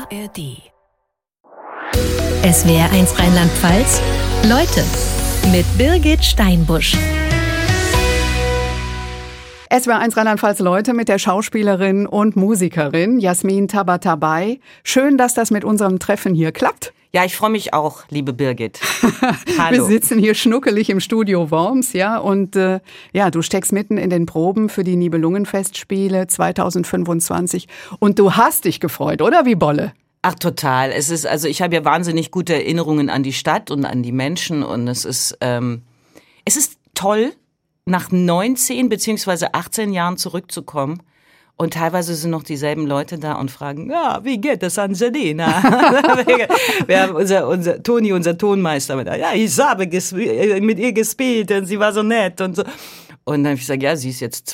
ARD. SWR1 Rheinland-Pfalz. Leute mit Birgit Steinbusch. SWR1 Rheinland-Pfalz Leute mit der Schauspielerin und Musikerin Jasmin Tabatabai. Schön, dass das mit unserem Treffen hier klappt. Ja, ich freue mich auch, liebe Birgit. Hallo. Wir sitzen hier schnuckelig im Studio Worms, ja, und du steckst mitten in den Proben für die Nibelungenfestspiele 2025 und du hast dich gefreut, oder wie Bolle? Ach, total. Ich habe ja wahnsinnig gute Erinnerungen an die Stadt und an die Menschen und es ist toll, nach 19 bzw. 18 Jahren zurückzukommen. Und teilweise sind noch dieselben Leute da und fragen, ja, wie geht es Angelina? Wir haben unser Toni, unser Tonmeister, ja, ich habe mit ihr gespielt und sie war so nett und so. Und dann habe ich gesagt, ja, sie ist jetzt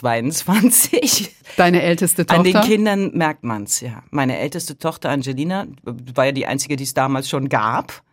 22. Deine älteste Tochter? An den Kindern merkt man's, ja. Meine älteste Tochter Angelina war ja die einzige, die es damals schon gab.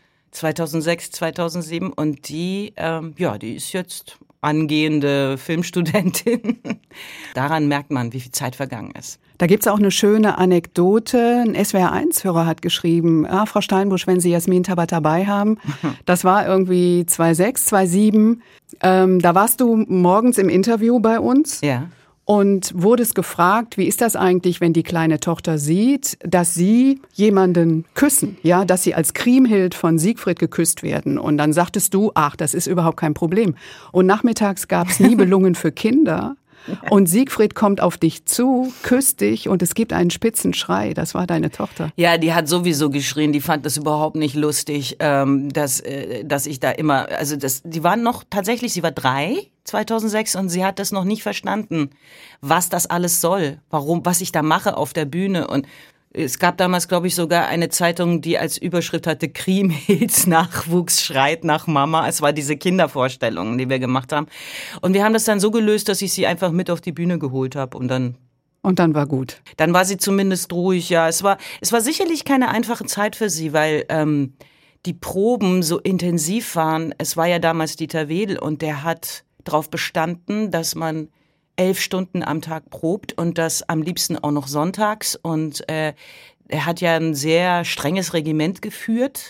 2006, 2007. Und die ist jetzt angehende Filmstudentin. Daran merkt man, wie viel Zeit vergangen ist. Da gibt's auch eine schöne Anekdote. Ein SWR1-Hörer hat geschrieben, Frau Steinbusch, wenn Sie Jasmin Tabatabai haben, das war irgendwie 2006, 2007. Da warst du morgens im Interview bei uns. Ja. Und wurdest gefragt, wie ist das eigentlich, wenn die kleine Tochter sieht, dass sie jemanden küssen, ja, dass sie als Kriemhild von Siegfried geküsst werden. Und dann sagtest du, ach, das ist überhaupt kein Problem. Und nachmittags gab's Nibelungen für Kinder. Und Siegfried kommt auf dich zu, küsst dich und es gibt einen spitzen Schrei. Das war deine Tochter. Ja, die hat sowieso geschrien. Die fand das überhaupt nicht lustig, dass ich da immer, sie war 3, 2006 und sie hat das noch nicht verstanden, was das alles soll, was ich da mache auf der Bühne. Und es gab damals, glaube ich, sogar eine Zeitung, die als Überschrift hatte, Kriemhilds Nachwuchs schreit nach Mama. Es war diese Kindervorstellung, die wir gemacht haben. Und wir haben das dann so gelöst, dass ich sie einfach mit auf die Bühne geholt habe und dann war gut. Dann war sie zumindest ruhig, ja. Es war sicherlich keine einfache Zeit für sie, weil die Proben so intensiv waren. Es war ja damals Dieter Wedel und der hat darauf bestanden, dass man 11 Stunden am Tag probt und das am liebsten auch noch sonntags. Und er hat ja ein sehr strenges Regiment geführt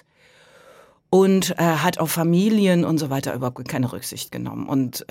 und hat auf Familien und so weiter überhaupt keine Rücksicht genommen. Und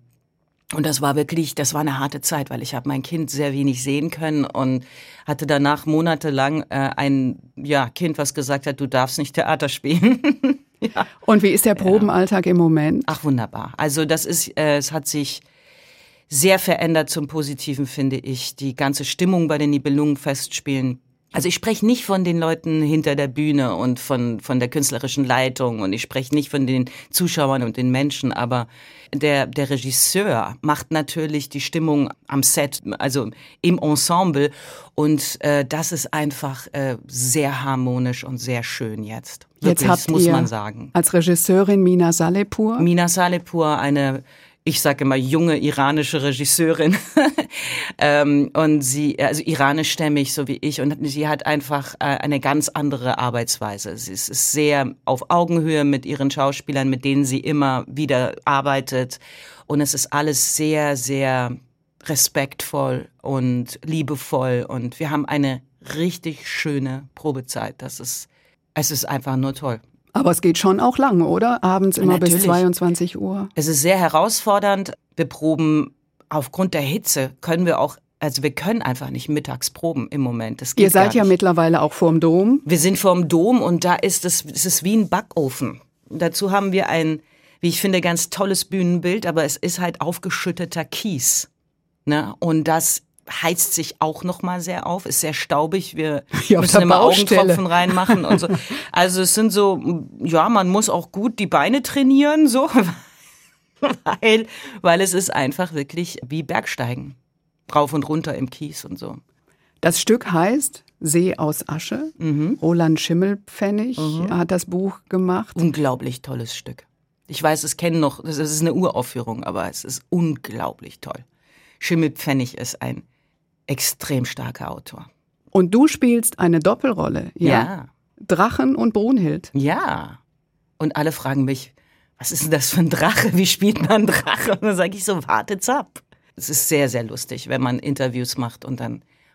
das war eine harte Zeit, weil ich habe mein Kind sehr wenig sehen können und hatte danach monatelang ein Kind, was gesagt hat, du darfst nicht Theater spielen. Ja. Und wie ist der Probenalltag im Moment? Ach, wunderbar. Also es hat sich sehr verändert zum Positiven, finde ich. Die ganze Stimmung bei den Nibelungenfestspielen. Also ich spreche nicht von den Leuten hinter der Bühne und von der künstlerischen Leitung und ich spreche nicht von den Zuschauern und den Menschen, aber der Regisseur macht natürlich die Stimmung am Set, also im Ensemble und das ist einfach sehr harmonisch und sehr schön jetzt. Wirklich, jetzt habt muss ihr man sagen. Als Regisseurin Mina Salepur. Mina Salepur, ich sage immer junge iranische Regisseurin und sie, also iranischstämmig, so wie ich, und sie hat einfach eine ganz andere Arbeitsweise. Sie ist sehr auf Augenhöhe mit ihren Schauspielern, mit denen sie immer wieder arbeitet und es ist alles sehr, sehr respektvoll und liebevoll und wir haben eine richtig schöne Probezeit. Es ist einfach nur toll. Aber es geht schon auch lang, oder? Abends immer Natürlich. Bis 22 Uhr. Es ist sehr herausfordernd. Wir proben aufgrund der Hitze, wir können einfach nicht mittags proben im Moment. Das geht Ihr seid gar ja nicht. mittlerweile auch vorm Dom. Wir sind vorm Dom und da es ist wie ein Backofen. Dazu haben wir ein, wie ich finde, ganz tolles Bühnenbild, aber es ist halt aufgeschütteter Kies. Ne? Und das heizt sich auch noch mal sehr auf, ist sehr staubig, wir müssen immer Augentropfen reinmachen und so. Also es sind so, ja, man muss auch gut die Beine trainieren, so, weil es ist einfach wirklich wie Bergsteigen, rauf und runter im Kies und so. Das Stück heißt See aus Asche. Roland Schimmelpfennig hat das Buch gemacht. Unglaublich tolles Stück. Ich weiß, es ist eine Uraufführung, aber es ist unglaublich toll. Schimmelpfennig ist ein extrem starker Autor. Und du spielst eine Doppelrolle, ja? Drachen und Brunhild. Ja. Und alle fragen mich, was ist denn das für ein Drache? Wie spielt man Drache? Und dann sage ich so, wartet's ab. Es ist sehr, sehr lustig, wenn man Interviews macht und dann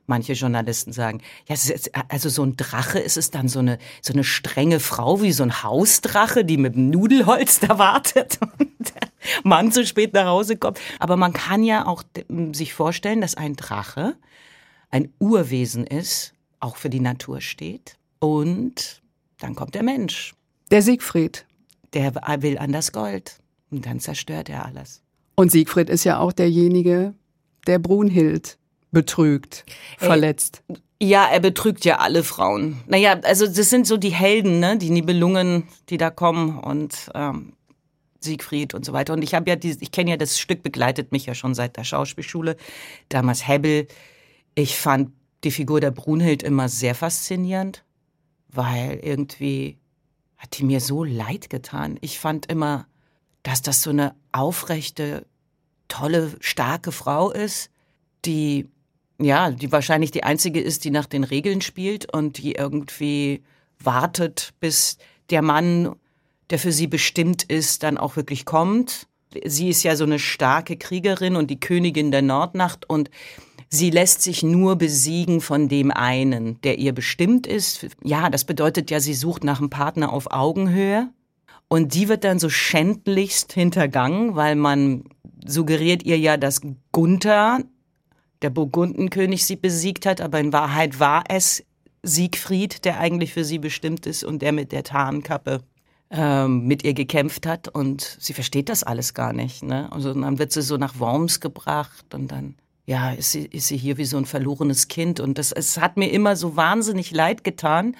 manche Journalisten sagen, ja, also so ein Drache, ist es dann so eine strenge Frau wie so ein Hausdrache, die mit dem Nudelholz da wartet und der Mann zu spät nach Hause kommt. Aber man kann ja auch sich vorstellen, dass ein Drache ein Urwesen ist, auch für die Natur steht. Und dann kommt der Mensch. Der Siegfried. Der will an das Gold. Und dann zerstört er alles. Und Siegfried ist ja auch derjenige, der Brunhild betrügt, verletzt. Ja, er betrügt ja alle Frauen. Naja, also das sind so die Helden, ne? Die Nibelungen, die da kommen und Siegfried und so weiter. Und ich kenne ja das Stück, begleitet mich ja schon seit der Schauspielschule. Damals Hebbel. Ich fand die Figur der Brunhild immer sehr faszinierend, weil irgendwie hat die mir so leid getan. Ich fand immer, dass das so eine aufrechte, tolle, starke Frau ist, die wahrscheinlich die einzige ist, die nach den Regeln spielt und die irgendwie wartet, bis der Mann, der für sie bestimmt ist, dann auch wirklich kommt. Sie ist ja so eine starke Kriegerin und die Königin der Nordnacht und sie lässt sich nur besiegen von dem einen, der ihr bestimmt ist. Ja, das bedeutet ja, sie sucht nach einem Partner auf Augenhöhe. Und die wird dann so schändlichst hintergangen, weil man suggeriert ihr ja, dass Gunther, der Burgundenkönig, sie besiegt hat. Aber in Wahrheit war es Siegfried, der eigentlich für sie bestimmt ist und der mit der Tarnkappe mit ihr gekämpft hat. Und sie versteht das alles gar nicht, ne? Also dann wird sie so nach Worms gebracht und dann ist sie hier wie so ein verlorenes Kind. Und es hat mir immer so wahnsinnig leid getan.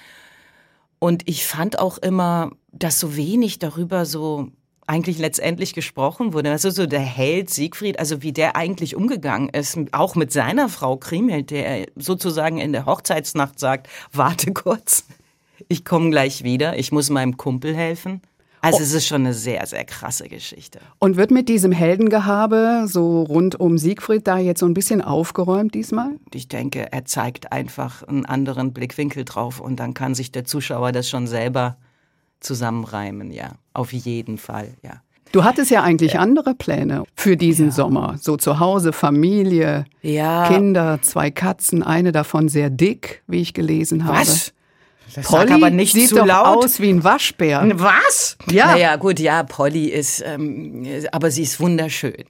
Und ich fand auch immer, dass so wenig darüber so eigentlich letztendlich gesprochen wurde. Also so der Held Siegfried, also wie der eigentlich umgegangen ist, auch mit seiner Frau Kriemhild, der sozusagen in der Hochzeitsnacht sagt, warte kurz, ich komme gleich wieder, ich muss meinem Kumpel helfen. Also es ist schon eine sehr, sehr krasse Geschichte. Und wird mit diesem Heldengehabe so rund um Siegfried da jetzt so ein bisschen aufgeräumt diesmal? Ich denke, er zeigt einfach einen anderen Blickwinkel drauf und dann kann sich der Zuschauer das schon selber zusammenreimen, ja. Auf jeden Fall, ja. Du hattest ja eigentlich andere Pläne für diesen Sommer. So zu Hause, Familie, Kinder, 2 Katzen, eine davon sehr dick, wie ich gelesen habe. Was? Das Polly sag aber nicht sieht zu doch laut. aus wie ein Waschbär. Was? Ja. Naja, gut, ja, Polly ist, aber sie ist wunderschön.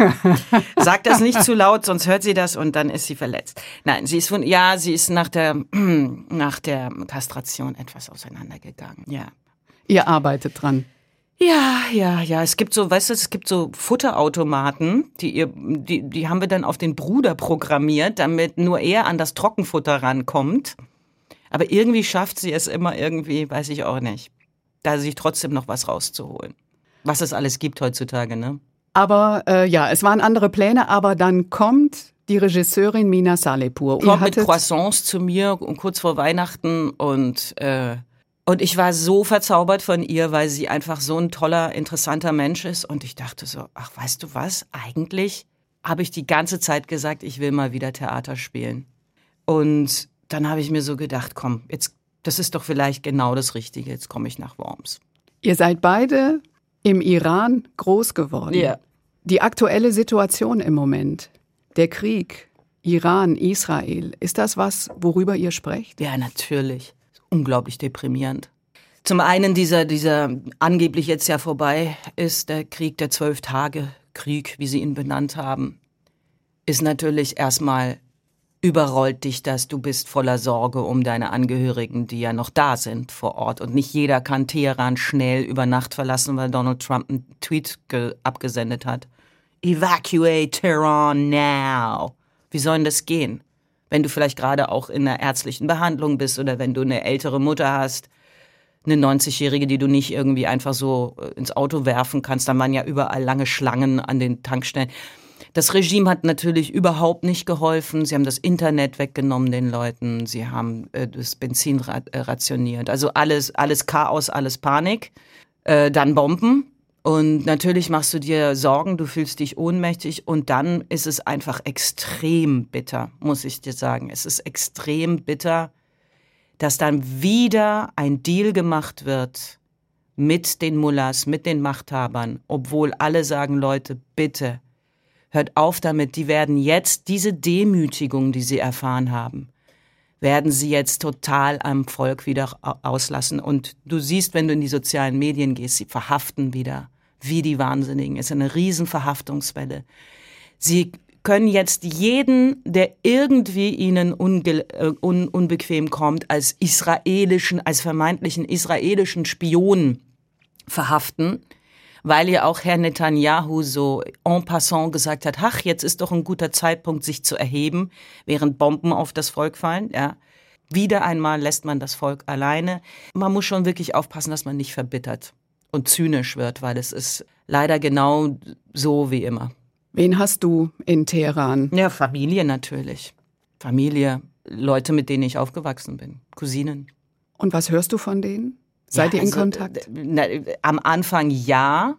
Sag das nicht zu laut, sonst hört sie das und dann ist sie verletzt. Nein, sie ist nach der Kastration etwas auseinandergegangen, ja. Ihr arbeitet dran. Ja, es gibt so, weißt du, es gibt so Futterautomaten, die haben wir dann auf den Bruder programmiert, damit nur er an das Trockenfutter rankommt. Aber irgendwie schafft sie es immer irgendwie, weiß ich auch nicht, da sich trotzdem noch was rauszuholen. Was es alles gibt heutzutage, ne? Aber es waren andere Pläne, aber dann kommt die Regisseurin Mina Salepur. Kommt mit Croissants zu mir kurz vor Weihnachten und ich war so verzaubert von ihr, weil sie einfach so ein toller, interessanter Mensch ist. Und ich dachte so, ach, weißt du was, eigentlich habe ich die ganze Zeit gesagt, ich will mal wieder Theater spielen. Und dann habe ich mir so gedacht, komm, jetzt, das ist doch vielleicht genau das Richtige, jetzt komme ich nach Worms. Ihr seid beide im Iran groß geworden. Ja. Die aktuelle Situation im Moment, der Krieg, Iran, Israel, ist das was, worüber ihr sprecht? Ja, natürlich. Unglaublich deprimierend. Zum einen dieser angeblich jetzt ja vorbei ist, der Krieg, der 12-Tage-Krieg, wie sie ihn benannt haben, ist natürlich erstmal überrollt dich das, du bist voller Sorge um deine Angehörigen, die ja noch da sind vor Ort. Und nicht jeder kann Teheran schnell über Nacht verlassen, weil Donald Trump einen Tweet abgesendet hat. Evacuate Tehran now. Wie soll denn das gehen? Wenn du vielleicht gerade auch in einer ärztlichen Behandlung bist oder wenn du eine ältere Mutter hast, eine 90-Jährige, die du nicht irgendwie einfach so ins Auto werfen kannst, dann waren ja überall lange Schlangen an den Tankstellen. Das Regime hat natürlich überhaupt nicht geholfen. Sie haben das Internet weggenommen den Leuten. Sie haben das Benzin rationiert. Also alles Chaos, alles Panik. Dann Bomben. Und natürlich machst du dir Sorgen, du fühlst dich ohnmächtig. Und dann ist es einfach extrem bitter, muss ich dir sagen. Es ist extrem bitter, dass dann wieder ein Deal gemacht wird mit den Mullahs, mit den Machthabern. Obwohl alle sagen, Leute, bitte, Hört auf damit, die werden jetzt diese Demütigung, die sie erfahren haben, werden sie jetzt total am Volk wieder auslassen. Und du siehst, wenn du in die sozialen Medien gehst, sie verhaften wieder, wie die Wahnsinnigen. Es ist eine riesen Verhaftungswelle. Sie können jetzt jeden, der irgendwie ihnen unbequem kommt, als vermeintlichen israelischen Spion verhaften, weil ja auch Herr Netanyahu so en passant gesagt hat, ach, jetzt ist doch ein guter Zeitpunkt, sich zu erheben, während Bomben auf das Volk fallen. Ja. Wieder einmal lässt man das Volk alleine. Man muss schon wirklich aufpassen, dass man nicht verbittert und zynisch wird, weil es ist leider genau so wie immer. Wen hast du in Teheran? Ja, Familie natürlich. Familie, Leute, mit denen ich aufgewachsen bin, Cousinen. Und was hörst du von denen? Seid ihr in Kontakt? Am Anfang ja.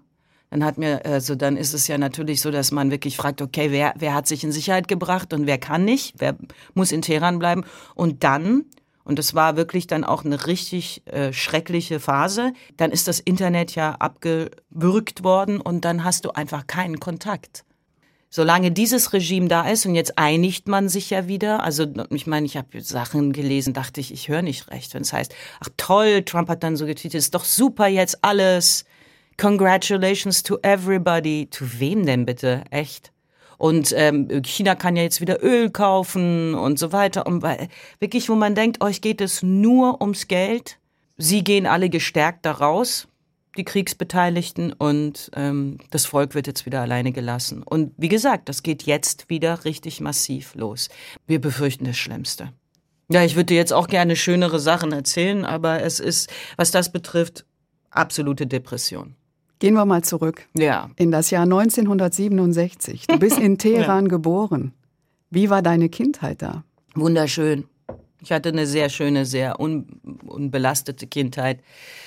Dann ist es ja natürlich so, dass man wirklich fragt, okay, wer hat sich in Sicherheit gebracht und wer kann nicht, wer muss in Teheran bleiben. Und das war wirklich dann auch eine richtig schreckliche Phase, dann ist das Internet ja abgewürgt worden und dann hast du einfach keinen Kontakt. Solange dieses Regime da ist, und jetzt einigt man sich ja wieder, also ich meine, ich habe Sachen gelesen, dachte ich höre nicht recht, wenn es heißt, ach toll, Trump hat dann so getweetet, ist doch super jetzt alles, congratulations to everybody. Zu wem denn bitte, echt? Und China kann ja jetzt wieder Öl kaufen und so weiter. Und wirklich, wo man denkt, euch geht es nur ums Geld, sie gehen alle gestärkt da raus, die Kriegsbeteiligten, und das Volk wird jetzt wieder alleine gelassen. Und wie gesagt, das geht jetzt wieder richtig massiv los. Wir befürchten das Schlimmste. Ja, ich würde dir jetzt auch gerne schönere Sachen erzählen, aber es ist, was das betrifft, absolute Depression. Gehen wir mal zurück in das Jahr 1967. Du bist in Teheran geboren. Wie war deine Kindheit da? Wunderschön. Ich hatte eine sehr schöne, sehr unbelastete Kindheit.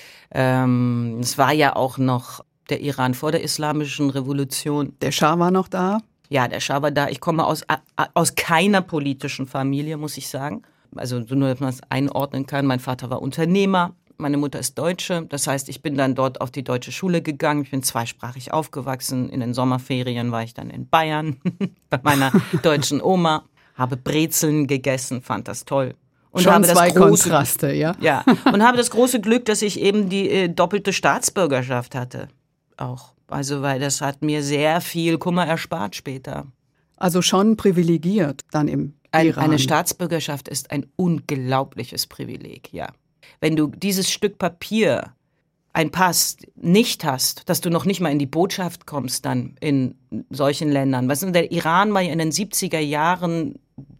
Es war ja auch noch der Iran vor der Islamischen Revolution. Der Schah war noch da? Ja, der Schah war da. Ich komme aus keiner politischen Familie, muss ich sagen. Also nur, dass man es einordnen kann. Mein Vater war Unternehmer, meine Mutter ist Deutsche. Das heißt, ich bin dann dort auf die deutsche Schule gegangen. Ich bin zweisprachig aufgewachsen. In den Sommerferien war ich dann in Bayern bei meiner deutschen Oma. Habe Brezeln gegessen, fand das toll. Und schon habe zwei Kontraste, ja? Ja, und habe das große Glück, dass ich eben die doppelte Staatsbürgerschaft hatte. Auch. Also, weil das hat mir sehr viel Kummer erspart später. Also schon privilegiert dann im Iran. Eine Staatsbürgerschaft ist ein unglaubliches Privileg, ja. Wenn du dieses Stück Papier, ein Pass, nicht hast, dass du noch nicht mal in die Botschaft kommst dann in solchen Ländern. Weißt du, der Iran war ja in den 70er Jahren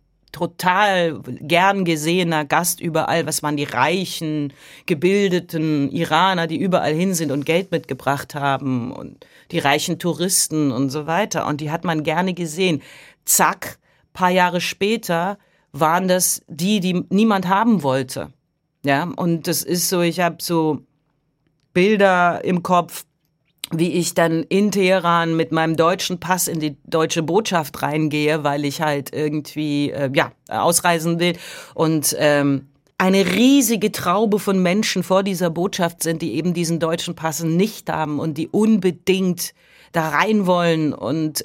total gern gesehener Gast überall. Was waren die reichen, gebildeten Iraner, die überall hin sind und Geld mitgebracht haben, und die reichen Touristen und so weiter. Und die hat man gerne gesehen. Zack, paar Jahre später waren das die niemand haben wollte. Ja, und das ist so, ich habe so Bilder im Kopf, wie ich dann in Teheran mit meinem deutschen Pass in die deutsche Botschaft reingehe, weil ich halt irgendwie ausreisen will, und eine riesige Traube von Menschen vor dieser Botschaft sind, die eben diesen deutschen Pass nicht haben und die unbedingt da rein wollen, und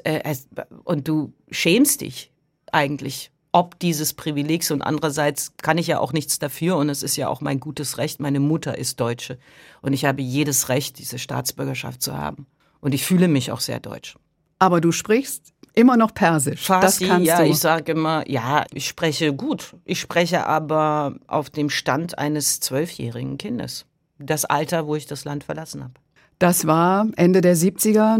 du schämst dich eigentlich ob dieses Privilegs, und andererseits kann ich ja auch nichts dafür, und es ist ja auch mein gutes Recht. Meine Mutter ist Deutsche und ich habe jedes Recht, diese Staatsbürgerschaft zu haben, und ich fühle mich auch sehr deutsch. Aber du sprichst immer noch Persisch. Farsi, das kannst ja, du. Ich sage immer, ja, ich spreche gut. Ich spreche aber auf dem Stand eines 12-jährigen Kindes. Das Alter, wo ich das Land verlassen habe. Das war Ende der 70er,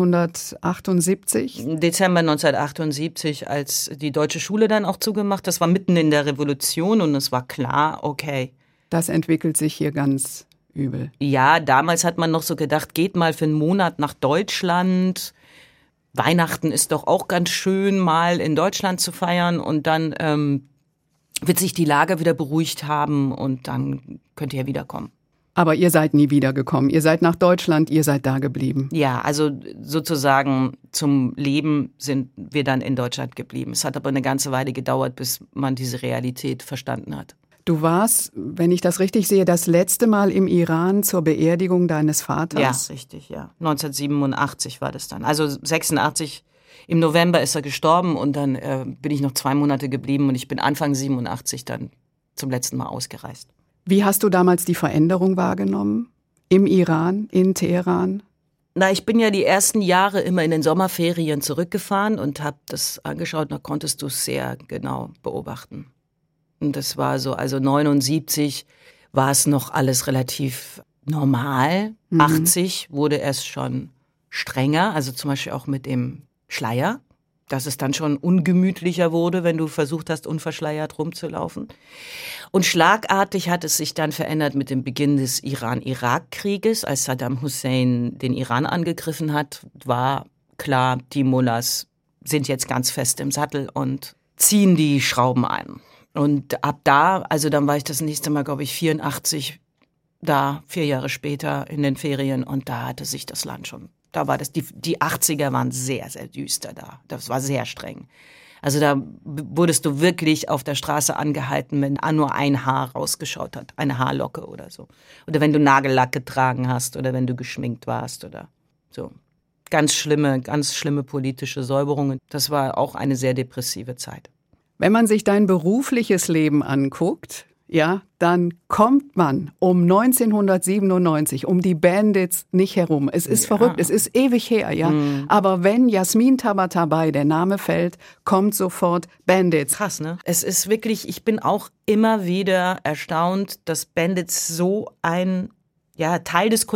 1978? Dezember 1978, als die deutsche Schule dann auch zugemacht. Das war mitten in der Revolution, und es war klar, okay. Das entwickelt sich hier ganz übel. Ja, damals hat man noch so gedacht, geht mal für einen Monat nach Deutschland. Weihnachten ist doch auch ganz schön, mal in Deutschland zu feiern, und dann wird sich die Lage wieder beruhigt haben, und dann könnt ihr wiederkommen. Aber ihr seid nie wiedergekommen. Ihr seid nach Deutschland, ihr seid da geblieben. Ja, also sozusagen zum Leben sind wir dann in Deutschland geblieben. Es hat aber eine ganze Weile gedauert, bis man diese Realität verstanden hat. Du warst, wenn ich das richtig sehe, das letzte Mal im Iran zur Beerdigung deines Vaters? Ja, richtig, ja. 1987 war das dann. Also 86 im November ist er gestorben und dann bin ich noch 2 Monate geblieben und ich bin Anfang 87 dann zum letzten Mal ausgereist. Wie hast du damals die Veränderung wahrgenommen? Im Iran, in Teheran? Na, ich bin ja die ersten Jahre immer in den Sommerferien zurückgefahren und habe das angeschaut, da konntest du es sehr genau beobachten. Und das war so, also 79 war es noch alles relativ normal. 80 wurde es schon strenger, also zum Beispiel auch mit dem Schleier, dass es dann schon ungemütlicher wurde, wenn du versucht hast, unverschleiert rumzulaufen. Und schlagartig hat es sich dann verändert mit dem Beginn des Iran-Irak-Krieges. Als Saddam Hussein den Iran angegriffen hat, war klar, die Mullahs sind jetzt ganz fest im Sattel und ziehen die Schrauben ein. Und ab da, also dann war ich das nächste Mal, glaube ich, 84, da 4 Jahre später in den Ferien und da hatte sich das Land schon. Da war das, die 80er waren sehr, sehr düster da. Das war sehr streng. Also da wurdest du wirklich auf der Straße angehalten, wenn nur ein Haar rausgeschaut hat, eine Haarlocke oder so. Oder wenn du Nagellack getragen hast oder wenn du geschminkt warst oder so. Ganz schlimme politische Säuberungen. Das war auch eine sehr depressive Zeit. Wenn man sich dein berufliches Leben anguckt, ja, dann kommt man um 1997, um die Bandits nicht herum. Es ist verrückt, es ist ewig her, ja. Aber wenn Yasmin Tabatabai der Name fällt, kommt sofort Bandits. Krass, ne? Es ist wirklich, ich bin auch immer wieder erstaunt, dass Bandits so ein Teil des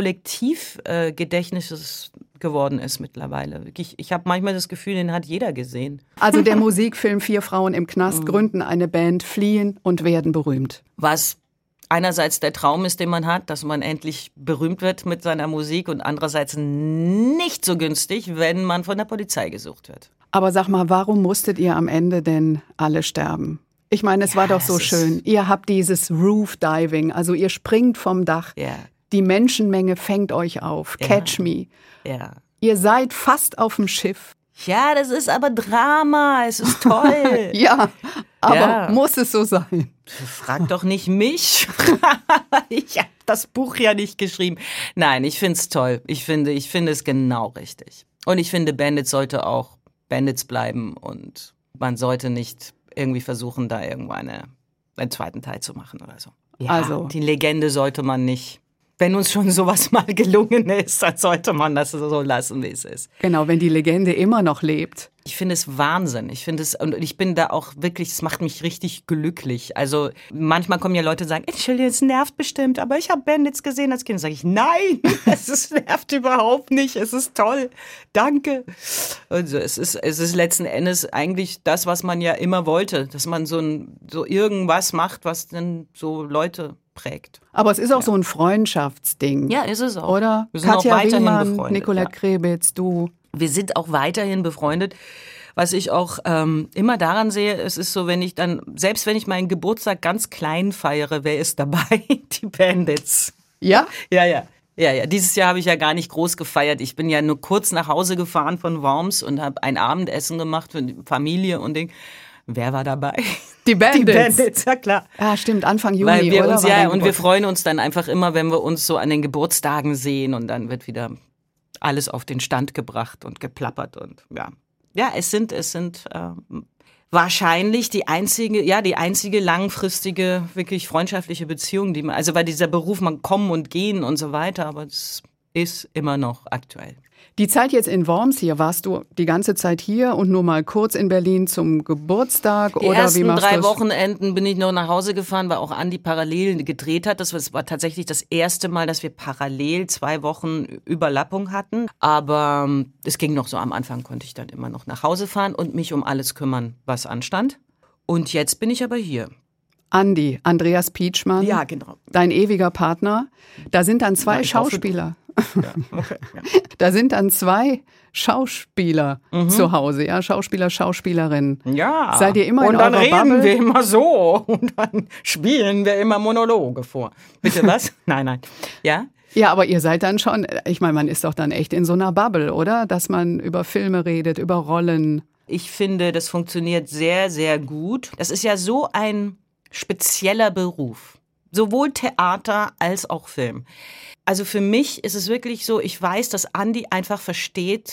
Kollektivgedächtnisses geworden ist mittlerweile. Ich habe manchmal das Gefühl, den hat jeder gesehen. Also der Musikfilm 4 Frauen im Knast gründen eine Band, fliehen und werden berühmt. Was einerseits der Traum ist, den man hat, dass man endlich berühmt wird mit seiner Musik und andererseits nicht so günstig, wenn man von der Polizei gesucht wird. Aber sag mal, warum musstet ihr am Ende denn alle sterben? Ich meine, es war doch so schön. Ihr habt dieses Roof Diving, also ihr springt vom Dach. Ja. Die Menschenmenge fängt euch auf. Catch me. Ja. Ihr seid fast auf dem Schiff. Ja, das ist aber Drama. Es ist toll. Ja, aber muss es so sein? Frag doch nicht mich. Ich habe das Buch ja nicht geschrieben. Nein, ich find's toll. Ich finde es genau richtig. Und ich finde, Bandits sollte auch Bandits bleiben und man sollte nicht irgendwie versuchen, da irgendwo einen zweiten Teil zu machen oder so. Ja, also die Legende sollte man nicht. Wenn uns schon sowas mal gelungen ist, dann sollte man das so lassen, wie es ist. Genau, wenn die Legende immer noch lebt. Ich finde es Wahnsinn. Und ich bin da auch wirklich, es macht mich richtig glücklich. Also manchmal kommen ja Leute und sagen, Entschuldigung, es nervt bestimmt, aber ich habe Bandits gesehen als Kind. Sage ich, nein, es nervt überhaupt nicht. Es ist toll. Danke. Also es ist letzten Endes eigentlich das, was man ja immer wollte, dass man so irgendwas macht, was dann so Leute prägt. Aber es ist auch so ein Freundschaftsding. Ja, ist es auch. Oder? Wir sind Katja auch weiterhin Riemann, befreundet. Nicolette Krebitz, du. Wir sind auch weiterhin befreundet. Was ich auch immer daran sehe, es ist so, selbst wenn ich meinen Geburtstag ganz klein feiere, wer ist dabei? Die Bandits. Ja? Ja. Dieses Jahr habe ich ja gar nicht groß gefeiert. Ich bin ja nur kurz nach Hause gefahren von Worms und habe ein Abendessen gemacht für die Familie und Ding. Wer war dabei? Die Bandits. Die Bandits, ja klar. Ja, stimmt, Anfang Juni, Weil wir oder? uns, und wir freuen uns dann einfach immer, wenn wir uns so an den Geburtstagen sehen und dann wird wieder alles auf den Stand gebracht und geplappert und ja. Ja, es sind wahrscheinlich die einzige langfristige, wirklich freundschaftliche Beziehung, die man, also bei dieser Beruf, man kommen und gehen und so weiter, aber es ist immer noch aktuell. Die Zeit jetzt in Worms hier, warst du die ganze Zeit hier und nur mal kurz in Berlin zum Geburtstag? Die ersten 3 Wochenenden bin ich noch nach Hause gefahren, weil auch Andi parallel gedreht hat. Das war tatsächlich das erste Mal, dass wir parallel 2 Wochen Überlappung hatten. Aber es ging noch so, am Anfang konnte ich dann immer noch nach Hause fahren und mich um alles kümmern, was anstand. Und jetzt bin ich aber hier. Andi, Andreas Pietschmann, ja, genau. Dein ewiger Partner. Da sind dann 2 Schauspieler. Ja, okay, ja. Da sind dann 2 Schauspieler zu Hause, ja, Schauspieler, Schauspielerinnen. Ja. Seid ihr immer in eurer Bubble? Und dann reden wir immer so und dann spielen wir immer Monologe vor. Bitte was? Nein. Ja? Ja, aber ihr seid dann schon, ich meine, man ist doch dann echt in so einer Bubble, oder? Dass man über Filme redet, über Rollen. Ich finde, das funktioniert sehr, sehr gut. Das ist ja so ein spezieller Beruf. Sowohl Theater als auch Film. Also für mich ist es wirklich so, ich weiß, dass Andi einfach versteht,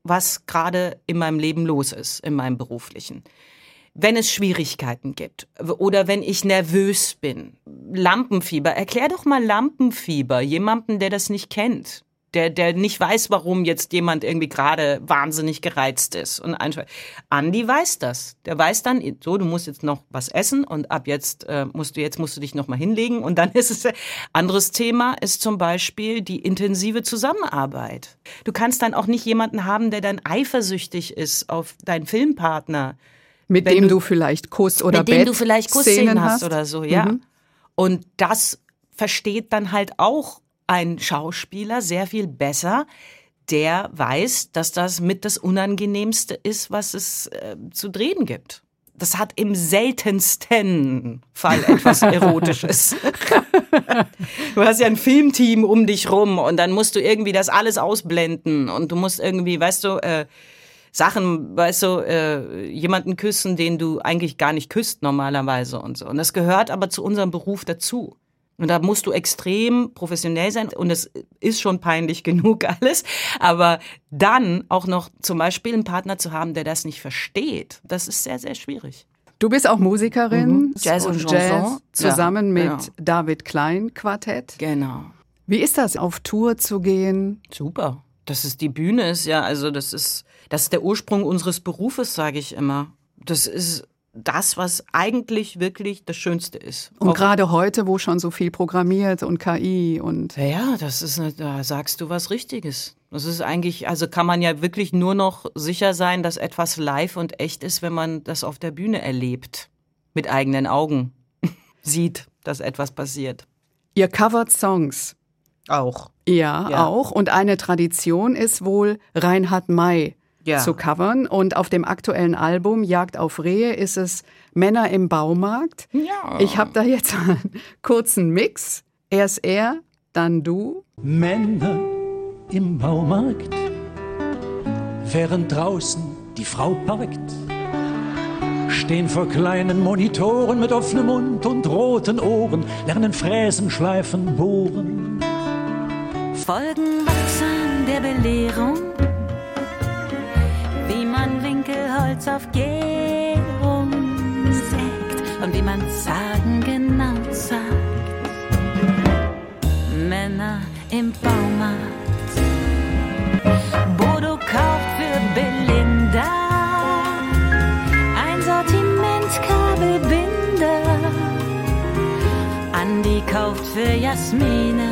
was gerade in meinem Leben los ist, in meinem beruflichen. Wenn es Schwierigkeiten gibt oder wenn ich nervös bin. Lampenfieber. Erklär doch mal Lampenfieber jemandem, der das nicht kennt. Der nicht weiß, warum jetzt jemand irgendwie gerade wahnsinnig gereizt ist. Und Andi weiß das. Der weiß dann, so, du musst jetzt noch was essen und ab jetzt musst du dich noch mal hinlegen. Und dann ist es, anderes Thema ist zum Beispiel die intensive Zusammenarbeit. Du kannst dann auch nicht jemanden haben, der dann eifersüchtig ist auf deinen Filmpartner. Mit dem du vielleicht Kuss- oder Mit dem du vielleicht Kussszenen hast hast oder so, ja. Und das versteht dann halt auch ein Schauspieler sehr viel besser, der weiß, dass das mit das Unangenehmste ist, was es zu drehen gibt. Das hat im seltensten Fall etwas Erotisches. Du hast ja ein Filmteam um dich rum und dann musst du irgendwie das alles ausblenden und du musst irgendwie, weißt du, jemanden küssen, den du eigentlich gar nicht küsst normalerweise und so. Und das gehört aber zu unserem Beruf dazu. Und da musst du extrem professionell sein und es ist schon peinlich genug alles. Aber dann auch noch zum Beispiel einen Partner zu haben, der das nicht versteht, das ist sehr, sehr schwierig. Du bist auch Musikerin. Jazz und Chanson. Zusammen mit Genau. David Klein Quartett. Genau. Wie ist das, auf Tour zu gehen? Super. Die Bühne ist ja, also das ist der Ursprung unseres Berufes, sage ich immer. Das ist das, was eigentlich wirklich das Schönste ist. Und gerade heute, wo schon so viel programmiert und KI und... Ja, da sagst du was Richtiges. Das ist eigentlich, also kann man ja wirklich nur noch sicher sein, dass etwas live und echt ist, wenn man das auf der Bühne erlebt. Mit eigenen Augen sieht, dass etwas passiert. Ihr covert Songs. Auch. Ja, auch. Und eine Tradition ist wohl, Reinhard May Ja. zu covern. Und auf dem aktuellen Album Jagd auf Rehe ist es Männer im Baumarkt. Ja. Ich habe da jetzt einen kurzen Mix. Erst er, dann du. Männer im Baumarkt, während draußen die Frau parkt, stehen vor kleinen Monitoren mit offenem Mund und roten Ohren, lernen fräsen, schleifen, bohren. Folgen wachsam der Belehrung, wie man Winkelholz auf Gärung sägt und wie man Sagen genau sagt. Männer im Baumarkt, Bodo kauft für Belinda ein Sortiment Kabelbinder. Andi kauft für Jasmine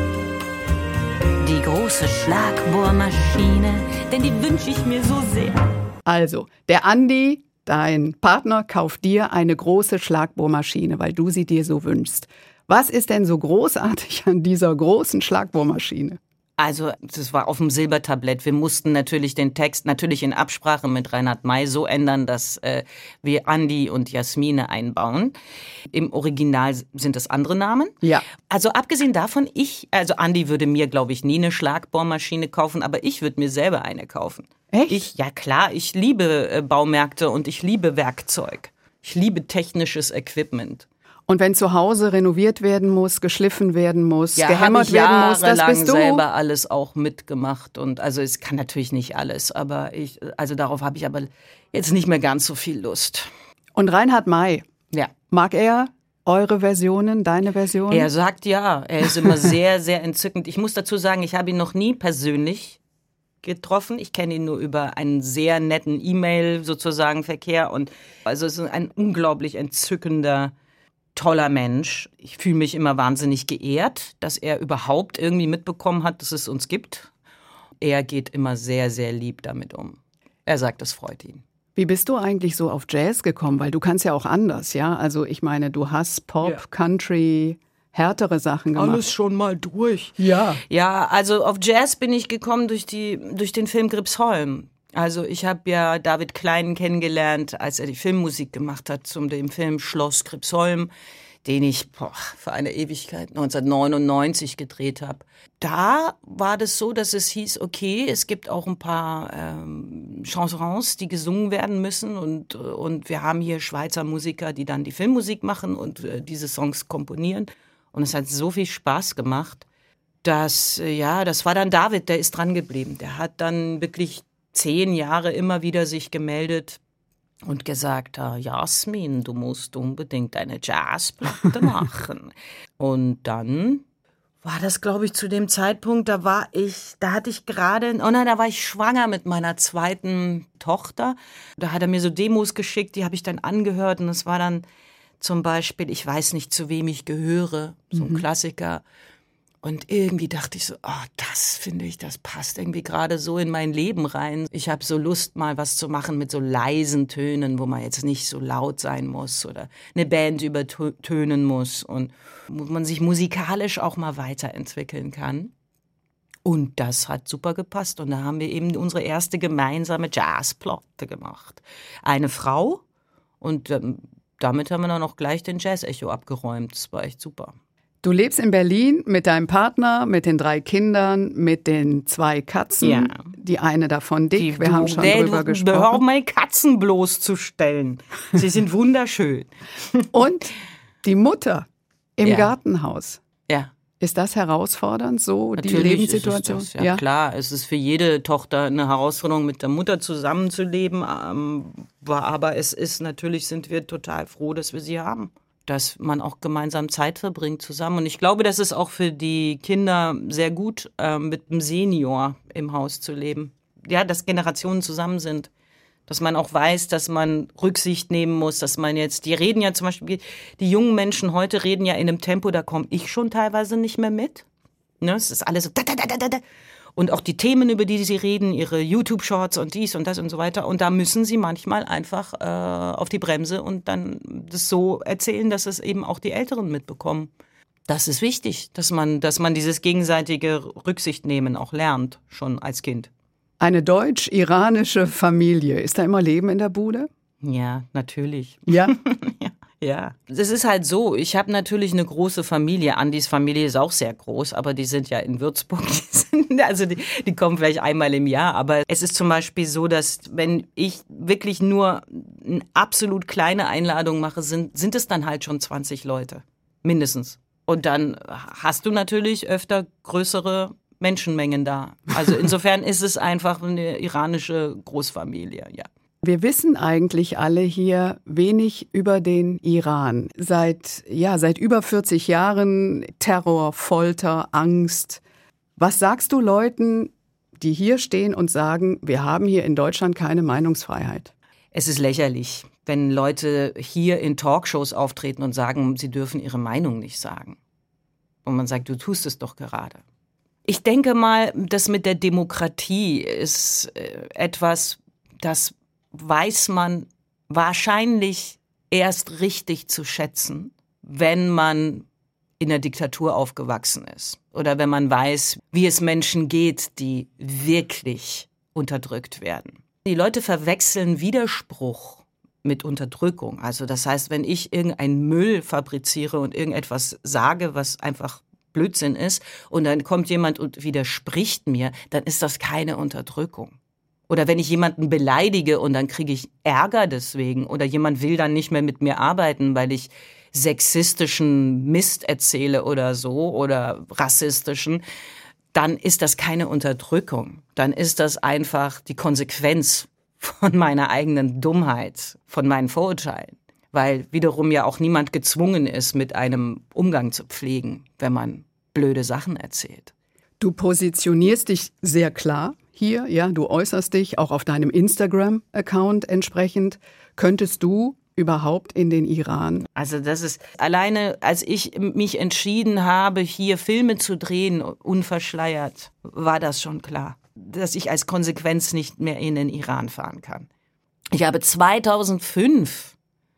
die große Schlagbohrmaschine, denn die wünsche ich mir so sehr. Also, der Andi, dein Partner, kauft dir eine große Schlagbohrmaschine, weil du sie dir so wünschst. Was ist denn so großartig an dieser großen Schlagbohrmaschine? Also, das war auf dem Silbertablett. Wir mussten natürlich den Text, natürlich in Absprache mit Reinhard May, so ändern, dass wir Andi und Jasmine einbauen. Im Original sind es andere Namen. Ja. Also abgesehen davon, Andi würde mir, glaube ich, nie eine Schlagbohrmaschine kaufen, aber ich würde mir selber eine kaufen. Echt? Ja klar, ich liebe Baumärkte und ich liebe Werkzeug. Ich liebe technisches Equipment. Und wenn zu Hause renoviert werden muss, geschliffen werden muss, gehämmert werden muss, das bist du. Selber alles auch mitgemacht und also es kann natürlich nicht alles, aber darauf habe ich aber jetzt nicht mehr ganz so viel Lust. Und Reinhard May, Ja. mag er eure Versionen, deine Version? Er sagt ja, er ist immer sehr, sehr entzückend. Ich muss dazu sagen, ich habe ihn noch nie persönlich getroffen. Ich kenne ihn nur über einen sehr netten E-Mail sozusagen Verkehr und also es ist ein unglaublich entzückender, toller Mensch. Ich fühle mich immer wahnsinnig geehrt, dass er überhaupt irgendwie mitbekommen hat, dass es uns gibt. Er geht immer sehr, sehr lieb damit um. Er sagt, es freut ihn. Wie bist du eigentlich so auf Jazz gekommen? Weil du kannst ja auch anders, ja? Also ich meine, du hast Pop, Country, härtere Sachen gemacht. Alles schon mal durch. Ja. Ja, also auf Jazz bin ich gekommen durch den Film Gripsholm. Also ich habe ja David Klein kennengelernt, als er die Filmmusik gemacht hat zum dem Film Schloss Gripsholm, den ich für eine Ewigkeit 1999 gedreht habe. Da war das so, dass es hieß, okay, es gibt auch ein paar Chansons, die gesungen werden müssen und wir haben hier Schweizer Musiker, die dann die Filmmusik machen und diese Songs komponieren. Und es hat so viel Spaß gemacht, dass, das war dann David, der ist dran geblieben. Der hat dann wirklich 10 Jahre immer wieder sich gemeldet und gesagt, Jasmin, du musst unbedingt eine Jazzplatte machen. Und dann war das, glaube ich, zu dem Zeitpunkt, da war ich schwanger mit meiner zweiten Tochter. Da hat er mir so Demos geschickt, die habe ich dann angehört und es war dann zum Beispiel, ich weiß nicht, zu wem ich gehöre, so ein Klassiker. Und irgendwie dachte ich so, das finde ich, das passt irgendwie gerade so in mein Leben rein. Ich habe so Lust, mal was zu machen mit so leisen Tönen, wo man jetzt nicht so laut sein muss oder eine Band übertönen muss und wo man sich musikalisch auch mal weiterentwickeln kann. Und das hat super gepasst. Und da haben wir eben unsere erste gemeinsame Jazzplatte gemacht. Eine Frau und damit haben wir dann auch gleich den Jazz-Echo abgeräumt. Das war echt super. Du lebst in Berlin mit deinem Partner, mit den 3 Kindern, mit den 2 Katzen. Ja. Die eine davon dick, wir haben schon drüber gesprochen. Hör meine Katzen bloßzustellen. Sie sind wunderschön. Und die Mutter im Gartenhaus. Ja. Ist das herausfordernd, so natürlich die Lebenssituation? Ist das, ja, klar. Es ist für jede Tochter eine Herausforderung, mit der Mutter zusammenzuleben. Aber sind wir total froh, dass wir sie haben. Dass man auch gemeinsam Zeit verbringt zusammen. Und ich glaube, das ist auch für die Kinder sehr gut, mit einem Senior im Haus zu leben. Ja, dass Generationen zusammen sind. Dass man auch weiß, dass man Rücksicht nehmen muss, dass man die reden ja zum Beispiel, die jungen Menschen heute reden ja in einem Tempo, da komme ich schon teilweise nicht mehr mit. Ne, es ist alles so Und auch die Themen, über die sie reden, ihre YouTube-Shorts und dies und das und so weiter. Und da müssen sie manchmal einfach auf die Bremse und dann das so erzählen, dass es eben auch die Älteren mitbekommen. Das ist wichtig, dass man dieses gegenseitige Rücksicht nehmen auch lernt, schon als Kind. Eine deutsch-iranische Familie. Ist da immer Leben in der Bude? Ja, natürlich. Ja? Ja, es ist halt so, ich habe natürlich eine große Familie. Andis Familie ist auch sehr groß, aber die sind ja in Würzburg. Die kommen vielleicht einmal im Jahr. Aber es ist zum Beispiel so, dass wenn ich wirklich nur eine absolut kleine Einladung mache, sind es dann halt schon 20 Leute. Mindestens. Und dann hast du natürlich öfter größere Menschenmengen da. Also insofern ist es einfach eine iranische Großfamilie, ja. Wir wissen eigentlich alle hier wenig über den Iran. Seit über 40 Jahren Terror, Folter, Angst. Was sagst du Leuten, die hier stehen und sagen, wir haben hier in Deutschland keine Meinungsfreiheit? Es ist lächerlich, wenn Leute hier in Talkshows auftreten und sagen, sie dürfen ihre Meinung nicht sagen. Und man sagt, du tust es doch gerade. Ich denke mal, das mit der Demokratie ist etwas, das weiß man wahrscheinlich erst richtig zu schätzen, wenn man in der Diktatur aufgewachsen ist. Oder wenn man weiß, wie es Menschen geht, die wirklich unterdrückt werden. Die Leute verwechseln Widerspruch mit Unterdrückung. Also das heißt, wenn ich irgendeinen Müll fabriziere und irgendetwas sage, was einfach Blödsinn ist, und dann kommt jemand und widerspricht mir, dann ist das keine Unterdrückung. Oder wenn ich jemanden beleidige und dann kriege ich Ärger deswegen oder jemand will dann nicht mehr mit mir arbeiten, weil ich sexistischen Mist erzähle oder so oder rassistischen, dann ist das keine Unterdrückung. Dann ist das einfach die Konsequenz von meiner eigenen Dummheit, von meinen Vorurteilen. Weil wiederum ja auch niemand gezwungen ist, mit einem Umgang zu pflegen, wenn man blöde Sachen erzählt. Du positionierst dich sehr klar hier, ja, du äußerst dich auch auf deinem Instagram-Account entsprechend. Könntest du überhaupt in den Iran? Also das ist alleine, als ich mich entschieden habe, hier Filme zu drehen, unverschleiert, war das schon klar, dass ich als Konsequenz nicht mehr in den Iran fahren kann. Ich habe 2005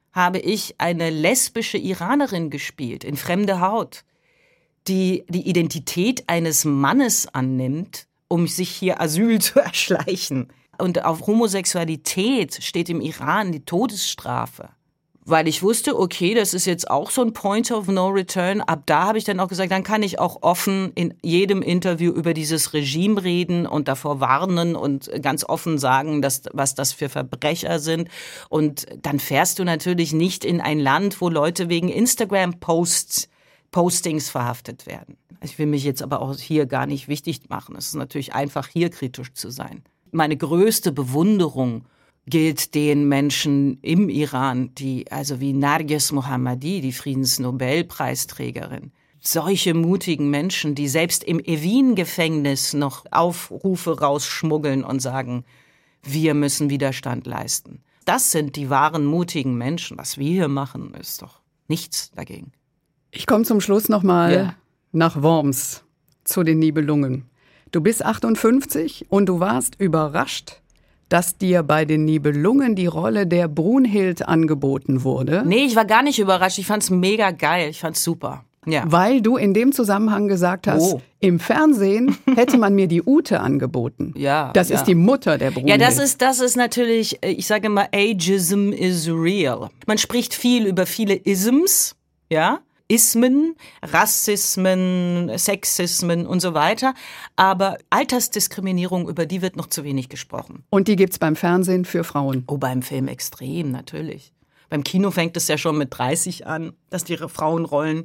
eine lesbische Iranerin gespielt, in Fremde Haut, die die Identität eines Mannes annimmt, um sich hier Asyl zu erschleichen. Und auf Homosexualität steht im Iran die Todesstrafe. Weil ich wusste, okay, das ist jetzt auch so ein Point of No Return. Ab da habe ich dann auch gesagt, dann kann ich auch offen in jedem Interview über dieses Regime reden und davor warnen und ganz offen sagen, was das für Verbrecher sind. Und dann fährst du natürlich nicht in ein Land, wo Leute wegen Instagram-Postings verhaftet werden. Ich will mich jetzt aber auch hier gar nicht wichtig machen. Es ist natürlich einfach, hier kritisch zu sein. Meine größte Bewunderung gilt den Menschen im Iran, wie Narges Mohammadi, die Friedensnobelpreisträgerin. Solche mutigen Menschen, die selbst im Evin-Gefängnis noch Aufrufe rausschmuggeln und sagen, wir müssen Widerstand leisten. Das sind die wahren mutigen Menschen. Was wir hier machen, ist doch nichts dagegen. Ich komme zum Schluss nochmal nach Worms zu den Nibelungen. Du bist 58 und du warst überrascht, dass dir bei den Nibelungen die Rolle der Brunhild angeboten wurde. Nee, ich war gar nicht überrascht. Ich fand's mega geil. Ich fand's super. Ja. Weil du in dem Zusammenhang gesagt hast, im Fernsehen hätte man mir die Ute angeboten. Ja. Das ist die Mutter der Brunhild. Ja, das ist natürlich, ich sage immer, Ageism is real. Man spricht viel über viele Isms, ja. Ismen, Rassismen, Sexismen und so weiter. Aber Altersdiskriminierung, über die wird noch zu wenig gesprochen. Und die gibt's beim Fernsehen für Frauen? Oh, beim Film extrem, natürlich. Beim Kino fängt es ja schon mit 30 an, dass die Frauenrollen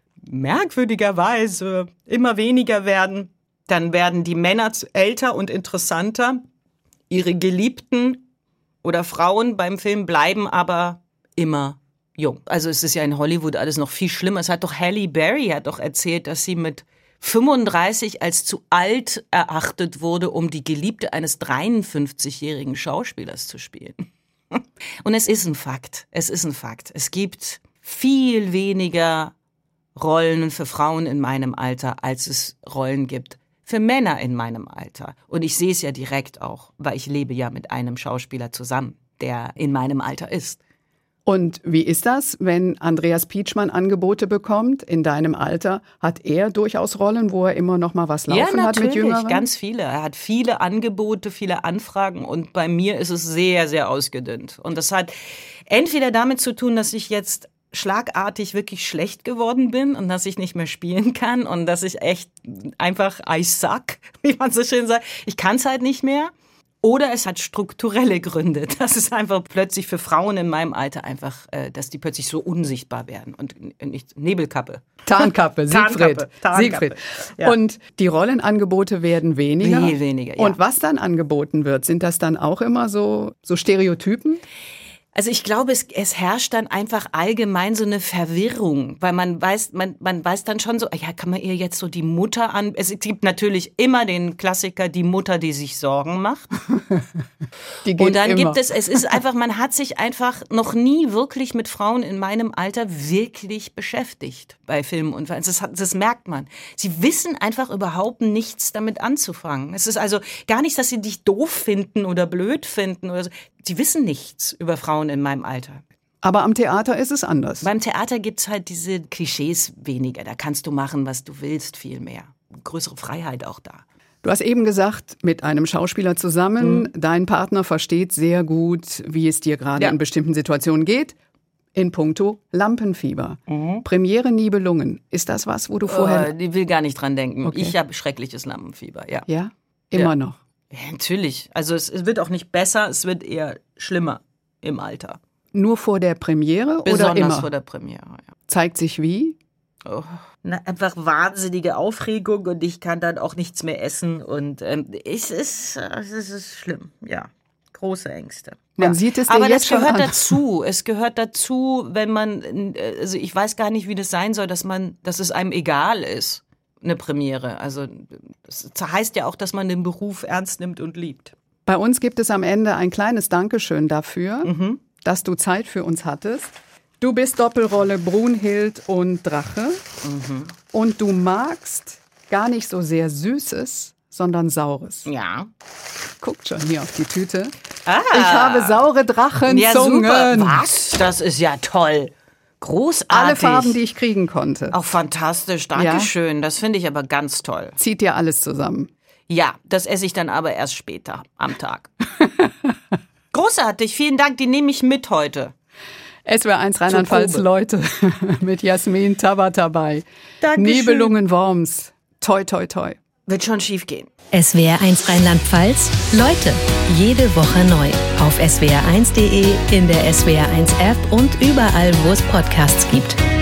merkwürdigerweise immer weniger werden. Dann werden die Männer älter und interessanter. Ihre Geliebten oder Frauen beim Film bleiben aber immer jung. Also es ist ja in Hollywood alles noch viel schlimmer. Es hat doch Halle Berry erzählt, dass sie mit 35 als zu alt erachtet wurde, um die Geliebte eines 53-jährigen Schauspielers zu spielen. Und es ist ein Fakt. Es ist ein Fakt. Es gibt viel weniger Rollen für Frauen in meinem Alter, als es Rollen gibt für Männer in meinem Alter. Und ich sehe es ja direkt auch, weil ich lebe ja mit einem Schauspieler zusammen, der in meinem Alter ist. Und wie ist das, wenn Andreas Pietschmann Angebote bekommt in deinem Alter? Hat er durchaus Rollen, wo er immer noch mal was laufen hat mit Jüngeren? Ja, natürlich, ganz viele. Er hat viele Angebote, viele Anfragen und bei mir ist es sehr, sehr ausgedünnt. Und das hat entweder damit zu tun, dass ich jetzt schlagartig wirklich schlecht geworden bin und dass ich nicht mehr spielen kann und dass ich echt einfach I suck, wie man so schön sagt. Ich kann es halt nicht mehr. Oder es hat strukturelle Gründe. Das ist einfach plötzlich für Frauen in meinem Alter einfach, dass die plötzlich so unsichtbar werden. Und nicht Nebelkappe. Tarnkappe, Siegfried. Tarnkappe. Ja. Und die Rollenangebote werden weniger. Viel weniger, ja. Und was dann angeboten wird, sind das dann auch immer so Stereotypen? Also ich glaube, es herrscht dann einfach allgemein so eine Verwirrung, weil man weiß dann schon so, ja, kann man ihr jetzt so die Mutter an... Es gibt natürlich immer den Klassiker, die Mutter, die sich Sorgen macht. Die geht und dann immer. gibt es ist einfach, man hat sich einfach noch nie wirklich mit Frauen in meinem Alter wirklich beschäftigt bei Filmen und das merkt man. Sie wissen einfach überhaupt nichts damit anzufangen. Es ist also gar nicht, dass sie dich doof finden oder blöd finden oder so. Sie wissen nichts über Frauen in meinem Alter. Aber am Theater ist es anders. Beim Theater gibt's halt diese Klischees weniger. Da kannst du machen, was du willst, viel mehr. Größere Freiheit auch da. Du hast eben gesagt, mit einem Schauspieler zusammen, dein Partner versteht sehr gut, wie es dir gerade in bestimmten Situationen geht. In puncto Lampenfieber. Premiere Nibelungen. Ist das was, wo du vorher... Ich will gar nicht dran denken. Okay. Ich habe schreckliches Lampenfieber, ja. Ja? Immer noch? Ja, natürlich. Also es wird auch nicht besser, es wird eher schlimmer im Alter. Nur vor der Premiere Besonders oder immer? vor der Premiere, ja. Zeigt sich wie? Oh, einfach wahnsinnige Aufregung und ich kann dann auch nichts mehr essen und es ist schlimm, ja. Große Ängste. Man sieht es dir aber jetzt das schon gehört an. dazu. Es gehört dazu, wenn man, also ich weiß gar nicht, wie das sein soll, dass es einem egal ist, eine Premiere. Also das heißt ja auch, dass man den Beruf ernst nimmt und liebt. Bei uns gibt es am Ende ein kleines Dankeschön dafür, dass du Zeit für uns hattest. Du bist Doppelrolle Brunhild und Drache und du magst gar nicht so sehr Süßes, sondern Saures. Ja. Guckt schon hier auf die Tüte. Ah. Ich habe saure Drachenzungen. Ja, super. Was? Das ist ja toll. Großartig. Alle Farben, die ich kriegen konnte. Auch fantastisch, Dankeschön. Ja. Das finde ich aber ganz toll. Zieht dir alles zusammen. Ja, das esse ich dann aber erst später am Tag. Großartig, vielen Dank, die nehme ich mit heute. SWR1 Rheinland-Pfalz, Leute, mit Jasmin Tabatabai. Dankeschön. Nibelungen Worms. Toi, toi, toi. Wird schon schief gehen. SWR1 Rheinland-Pfalz, Leute, jede Woche neu. Auf swr1.de, in der SWR1 App und überall, wo es Podcasts gibt.